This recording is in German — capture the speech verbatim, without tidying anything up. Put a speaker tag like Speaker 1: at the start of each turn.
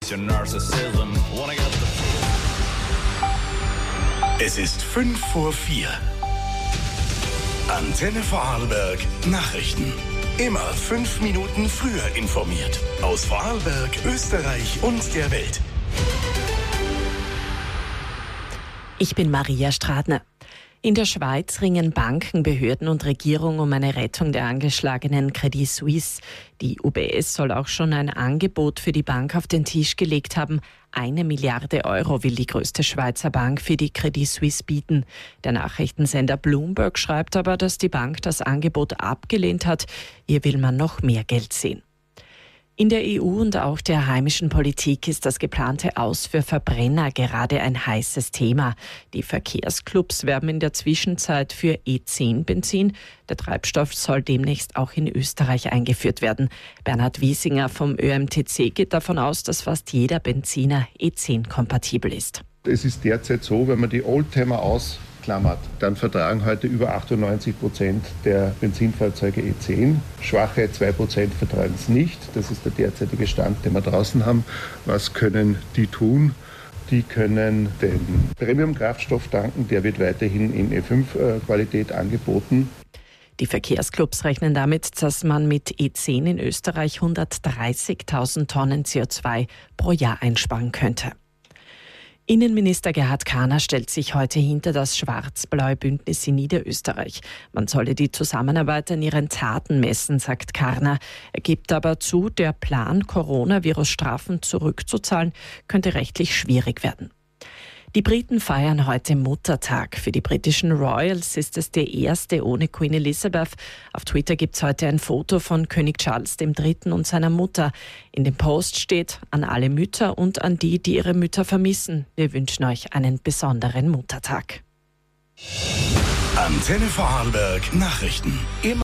Speaker 1: your narcissism. Wanna get the
Speaker 2: Es ist fünf vor vier. Antenne Vorarlberg Nachrichten. Immer fünf Minuten früher informiert. Aus Vorarlberg, Österreich und der Welt.
Speaker 3: Ich bin Maria Stradner. In der Schweiz ringen Banken, Behörden und Regierung um eine Rettung der angeschlagenen Credit Suisse. Die U B S soll auch schon ein Angebot für die Bank auf den Tisch gelegt haben. Eine Milliarde Euro will die größte Schweizer Bank für die Credit Suisse bieten. Der Nachrichtensender Bloomberg schreibt aber, dass die Bank das Angebot abgelehnt hat. Hier will man noch mehr Geld sehen. In der E U und auch der heimischen Politik ist das geplante Aus für Verbrenner gerade ein heißes Thema. Die Verkehrsclubs werben in der Zwischenzeit für E zehn Benzin. Der Treibstoff soll demnächst auch in Österreich eingeführt werden. Bernhard Wiesinger vom Ö M T C geht davon aus, dass fast jeder Benziner E zehn kompatibel ist.
Speaker 4: Es ist derzeit so, wenn man die Oldtimer ausklammert, dann vertragen heute über achtundneunzig Prozent der Benzinfahrzeuge E zehn. Schwache zwei Prozent vertragen es nicht. Das ist der derzeitige Stand, den wir draußen haben. Was können die tun? Die können den Premium-Kraftstoff tanken. Der wird weiterhin in E fünf Qualität angeboten.
Speaker 3: Die Verkehrsclubs rechnen damit, dass man mit E zehn in Österreich hundertdreißigtausend Tonnen C O zwei pro Jahr einsparen könnte. Innenminister Gerhard Karner stellt sich heute hinter das schwarz-blaue Bündnis in Niederösterreich. Man solle die Zusammenarbeit an ihren Taten messen, sagt Karner. Er gibt aber zu, der Plan, Coronavirus-Strafen zurückzuzahlen, könnte rechtlich schwierig werden. Die Briten feiern heute Muttertag. Für die britischen Royals ist es der erste ohne Queen Elizabeth. Auf Twitter gibt es heute ein Foto von König Charles der Dritte und seiner Mutter. In dem Post steht: An alle Mütter und an die, die ihre Mütter vermissen. Wir wünschen euch einen besonderen Muttertag.
Speaker 2: Antenne Vorarlberg Nachrichten. Immer